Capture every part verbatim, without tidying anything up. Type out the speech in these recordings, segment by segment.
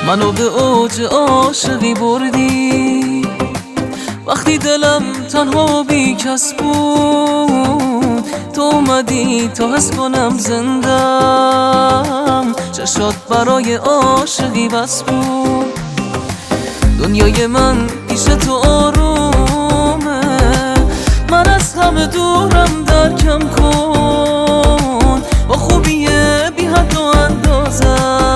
منو به اوج عاشقی بردی، وقتی دلم تنها بی کس بود تو اومدی تا حس کنم زندم. چشات برای عاشقی بس بود، دنیای من پیش تو آرومه، من از همه دورم درکم کن، با خوبی بی حد و اندازه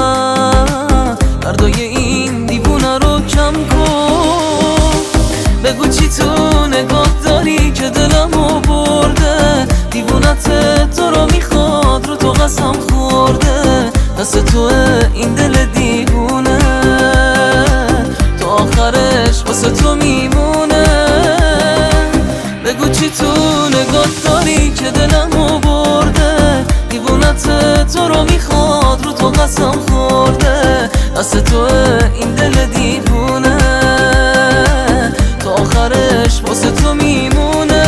دردای این دیوونه رو کم کن. بگو چی تو نگاه داری که دلمو برده، دیوونت تو رو میخواد رو تو قسم خورده، دست توه این دل دیوونه تا آخرش واسه تو میمونه. بگو چی تو نگاه داری که دلمو برده، دیوونت تو رو میخواد رو تو قسم خورده، دست توه این دل دیوونه تا آخرش واسه تو میمونه.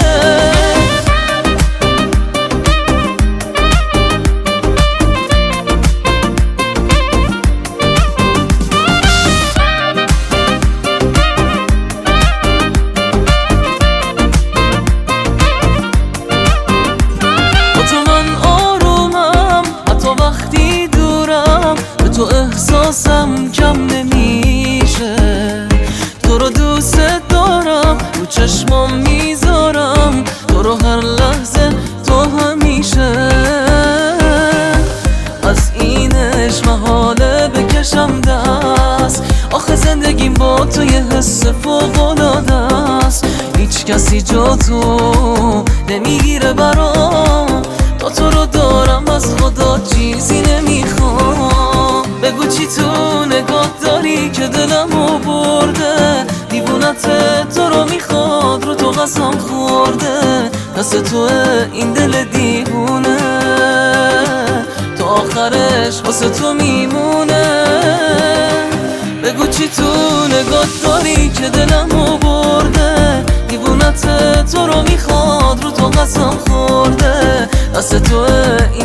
تو احساسم کم نمیشه، تو رو دوست دارم رو چشمام میذارم، تو رو هر لحظه تو همیشه. از اینش محاله بکشم دست، آخه زندگیم با تو یه حس فوق‌العاده است، هیچ کسی جا تو نمیگیره برام، تا تو رو دارم از خدا چیزی نمیخوام. بگو چی تو نگاه داری که دلمو برده، دیوونت تو رو میخواد رو تو قسم خورده، دست توه این دل دیوونه تا آخرش واسه تو میمونه. بگو چی تو نگاه داری که دلمو برده، دیوونت تو رو میخواد رو تو قسم خورده، دست توه